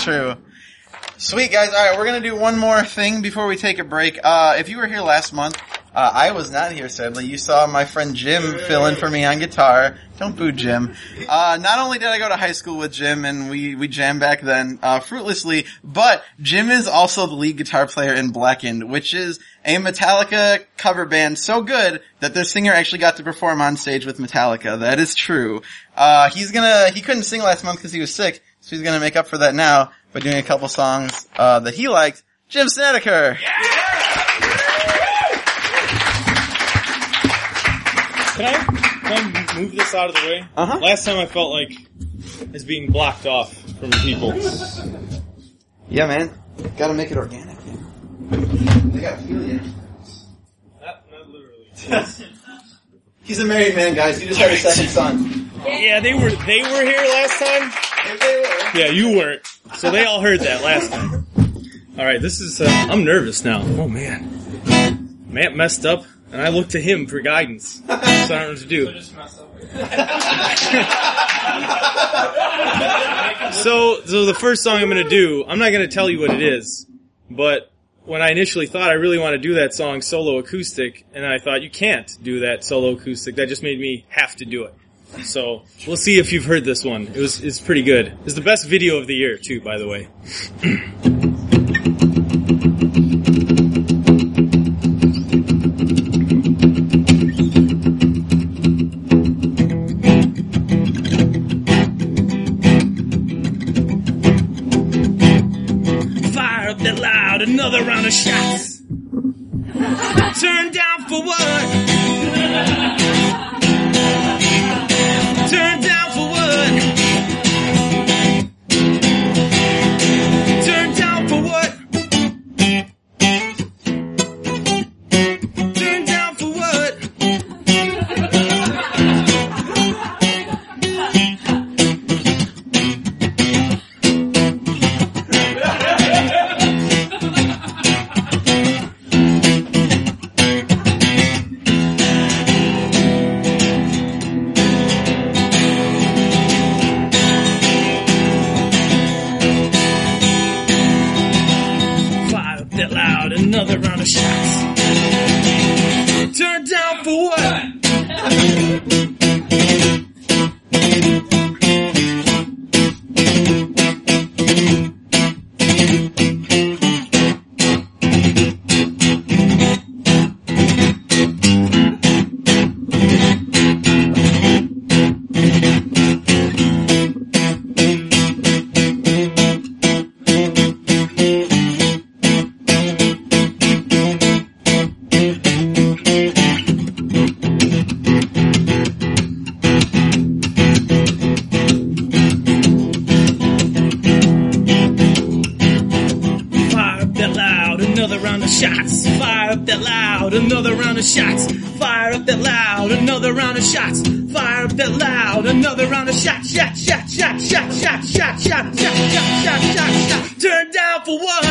True. Sweet, guys. All right, we're going to do one more thing before we take a break. If you were here last month, I was not here, sadly. You saw my friend Jim fill in for me on guitar. Don't boo Jim. Not only did I go to high school with Jim, and we jammed back then fruitlessly, but Jim is also the lead guitar player in Blackened, which is a Metallica cover band so good that their singer actually got to perform on stage with Metallica. That is true. He couldn't sing last month because he was sick, so he's gonna make up for that now by doing a couple songs that he liked. Jim Snedeker. Can I move this out of the way? Uh-huh. Last time I felt like I was being blocked off from people. Yeah, man. Gotta make it organic. They gotta feel you. Not literally. He's a married man, guys. He just had a second son. Yeah, they were here last time. If they were. Yeah, you weren't. So they all heard that last time. Alright, this is, I'm nervous now. Oh man. Matt messed up, and I looked to him for guidance. So I don't know what to do. So the first song I'm gonna do, I'm not gonna tell you what it is, but when I initially thought I really want to do that song solo acoustic, and I thought you can't do that solo acoustic, that just made me have to do it. So we'll see if you've heard this one. It's pretty good. It's the best video of the year too, by the way. Fire up that loud, another round of shots. Turn down for what? Turn down for what? Turn down for what? Turn down for what? Another round of shots. Turn down for what? Another round of shots. Fire up that loud. Another round of shots. Fire up that loud. Another round of shots. Shot, shot, shot, shot, shot, shot, shot, shot, shot, shot, shot, shot. Turn down for what?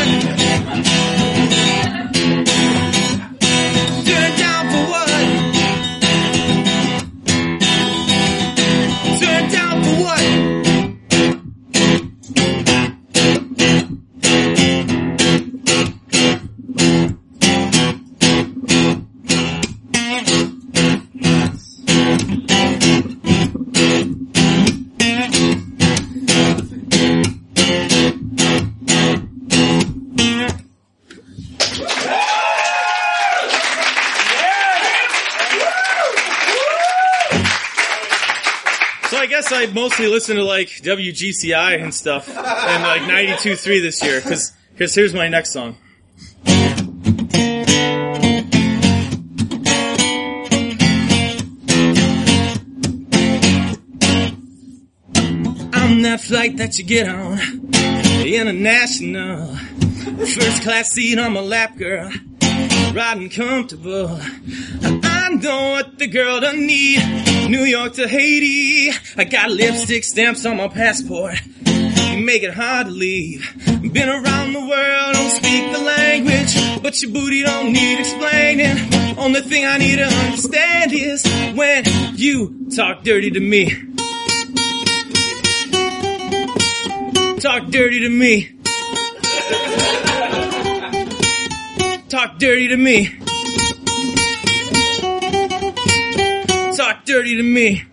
Turn down for what? Turn down for what? I mostly listen to like WGCI and stuff and like 92.3 this year because here's my next song. I'm that flight that you get on, international, first class seat on my lap, girl, riding comfortable. I know what the girl don't need. New York to Haiti, I got lipstick stamps on my passport. You make it hard to leave. Been around the world, don't speak the language, but your booty don't need explaining. Only thing I need to understand is when you talk dirty to me. Talk dirty to me. Talk dirty to me. Talk dirty to me.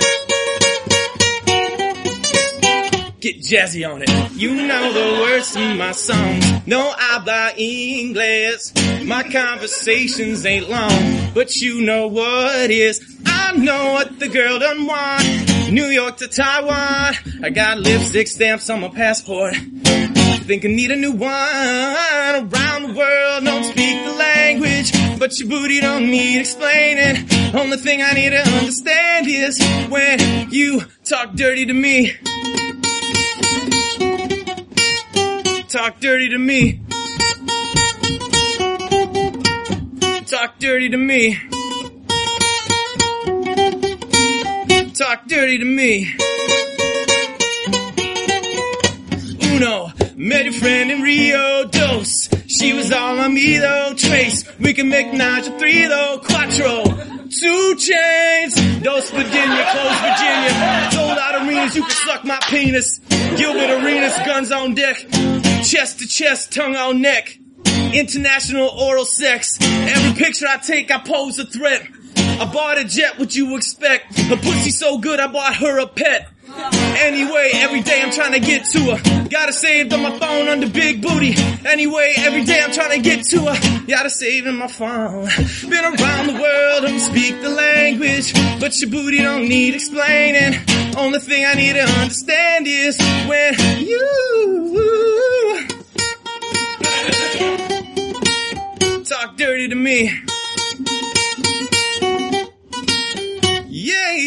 Get jazzy on it. You know the words to my songs. No habla inglés. My conversations ain't long, but you know what is. I know what the girl done want. New York to Taiwan. I got lipstick stamps on my passport. Think I need a new one. Around the world, don't speak the language, but your booty don't need explaining. Only thing I need to understand is when you talk dirty to me. Talk dirty to me. Talk dirty to me. Talk dirty to me. Uno, met a friend in Rio Dos. She was all on me though. Trace, we can make nine to three though. Quattro, 2 Chainz. Dos Virginia, close Virginia. Sold out arenas, you can suck my penis. Gilbert Arenas, guns on deck. Chest to chest, tongue on neck. International oral sex. Every picture I take, I pose a threat. I bought a jet, what you expect? Her pussy so good, I bought her a pet. Anyway, every day I'm trying to get to her. Got her saved on my phone under big booty. Anyway, every day I'm trying to get to her. Got her saved in my phone. Been around the world, don't speak the language, but your booty don't need explaining. Only thing I need to understand is when you talk dirty to me. Yeah.